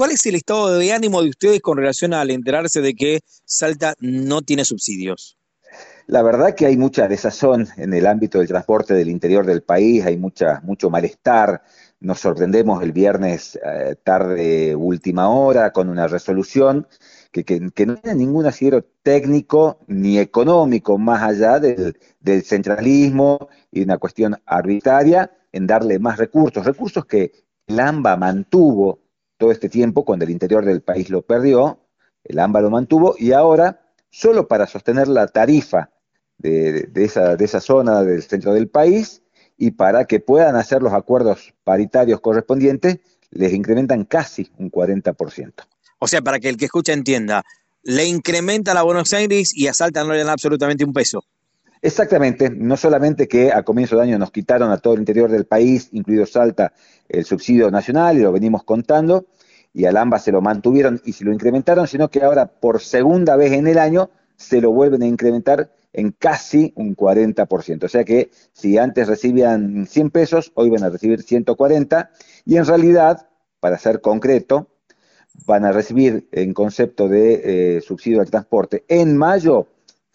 ¿cuál es el estado de ánimo de ustedes con relación al enterarse de que Salta no tiene subsidios? La verdad que hay mucha desazón en el ámbito del transporte del interior del país, hay mucho malestar. Nos sorprendemos el viernes tarde, última hora, con una resolución que no tiene ningún asidero técnico ni económico, más allá del centralismo y una cuestión arbitraria en darle más recursos, recursos que el AMBA mantuvo todo este tiempo cuando el interior del país lo perdió, el AMBA lo mantuvo y ahora, solo para sostener la tarifa de esa zona del centro del país y para que puedan hacer los acuerdos paritarios correspondientes, les incrementan casi un 40%. O sea, para que el que escucha entienda, le incrementan a Buenos Aires y a Salta no le dan absolutamente un peso. Exactamente, no solamente que a comienzo de año nos quitaron a todo el interior del país, incluido Salta, el subsidio nacional, y lo venimos contando, y al AMBA se lo mantuvieron y se lo incrementaron, sino que ahora por segunda vez en el año se lo vuelven a incrementar en casi un 40%. O sea que si antes recibían 100 pesos, hoy van a recibir 140, y en realidad, para ser concreto, van a recibir en concepto de subsidio al transporte en mayo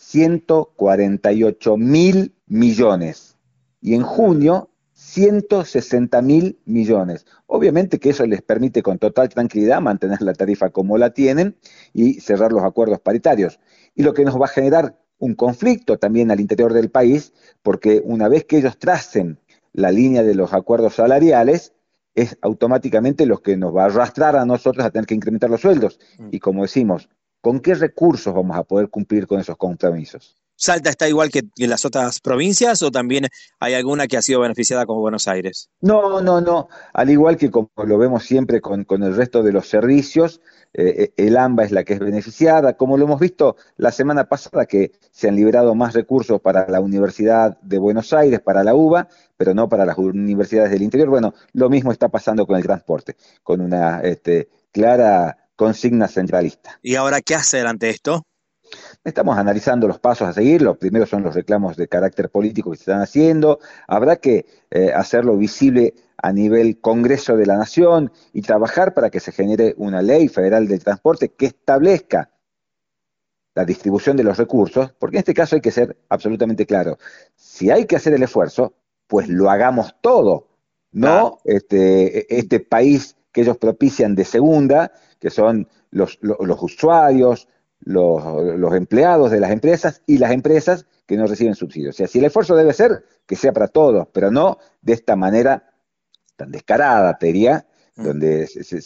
148.000 millones y en junio 160.000 millones. Obviamente que eso les permite con total tranquilidad mantener la tarifa como la tienen y cerrar los acuerdos paritarios. Y lo que nos va a generar un conflicto también al interior del país, porque una vez que ellos tracen la línea de los acuerdos salariales, es automáticamente lo que nos va a arrastrar a nosotros a tener que incrementar los sueldos. Y como decimos, ¿con qué recursos vamos a poder cumplir con esos compromisos? ¿Salta está igual que en las otras provincias o también hay alguna que ha sido beneficiada como Buenos Aires? No, no, no. Al igual que como lo vemos siempre con el resto de los servicios, el AMBA es la que es beneficiada, como lo hemos visto la semana pasada, que se han liberado más recursos para la Universidad de Buenos Aires, para la UBA, pero no para las universidades del interior. Bueno, lo mismo está pasando con el transporte, con una clara consigna centralista. ¿Y ahora qué hacer ante esto? Estamos analizando los pasos a seguir. Los primeros son los reclamos de carácter político que se están haciendo. Habrá que hacerlo visible a nivel Congreso de la Nación y trabajar para que se genere una ley federal del transporte que establezca la distribución de los recursos, porque en este caso hay que ser absolutamente claro. Si hay que hacer el esfuerzo, pues lo hagamos todo, Claro. no este país que ellos propician de segunda, que son los usuarios, los empleados de las empresas y las empresas que no reciben subsidios. O sea, si el esfuerzo debe ser, que sea para todos, pero no de esta manera tan descarada, te diría, Mm. donde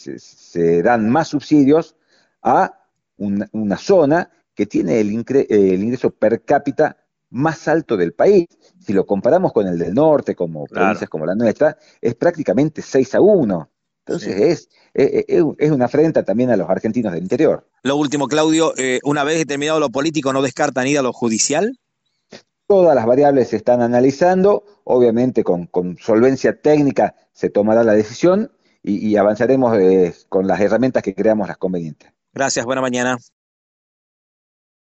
se dan más subsidios a una zona que tiene el ingreso per cápita más alto del país. Si lo comparamos con el del norte, como Claro, provincias como la nuestra, es prácticamente 6-1. sí. Entonces es una afrenta también a los argentinos del interior. Lo último, Claudio, una vez determinado lo político, ¿no descartan ir a lo judicial? Todas las variables se están analizando, obviamente con solvencia técnica se tomará la decisión y avanzaremos con las herramientas que creamos las convenientes. Gracias, buena mañana.